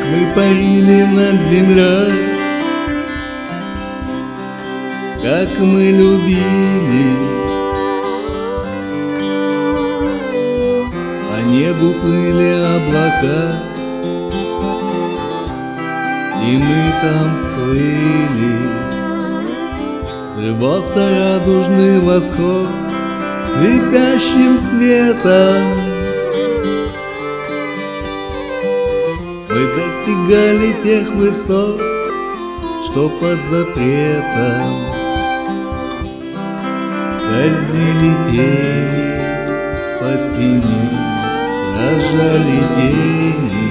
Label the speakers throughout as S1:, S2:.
S1: Мы парили над землей, как мы любили. По небу плыли облака, и мы там плыли. Взрывался радужный восход слепящим светом. Мы достигали тех высот, что под запретом. Скользили тени по стене, дрожали тени.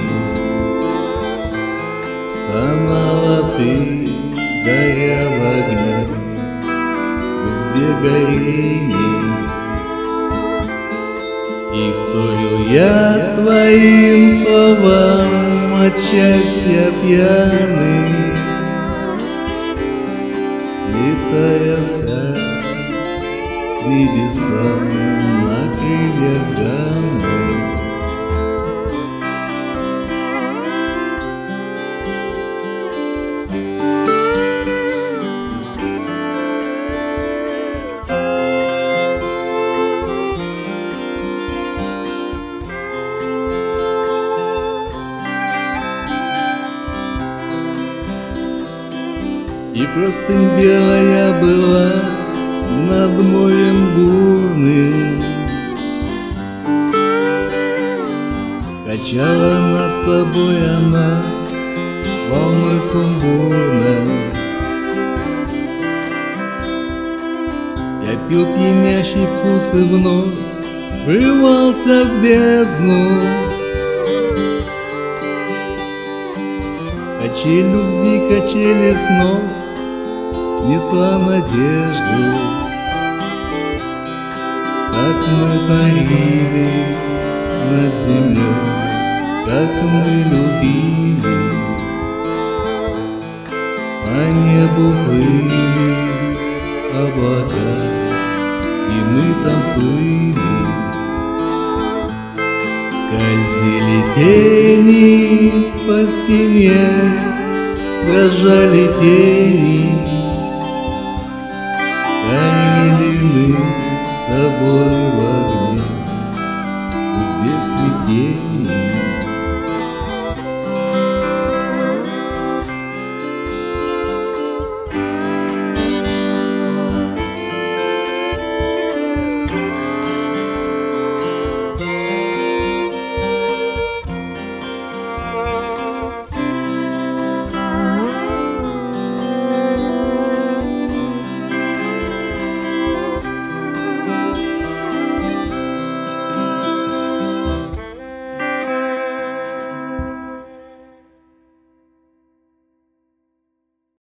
S1: Стонала ты, горя в огне, в губе горений. И вторил я твоим словам от счастья пьяный, взлетая страсть к небесам на крыльях гаммы. И простынь белая была над морем бурным, качала нас с тобой она волной сумбурной. Я пил пьянящий вкус и вновь врывался в бездну. Качель любви, качели снов несла надежду. Как мы парили над землей, как мы любили. По небу плыли облака, и мы там плыли. Скользили тени по стене, дрожали тени. Горели мы с тобой в огне, без плетений.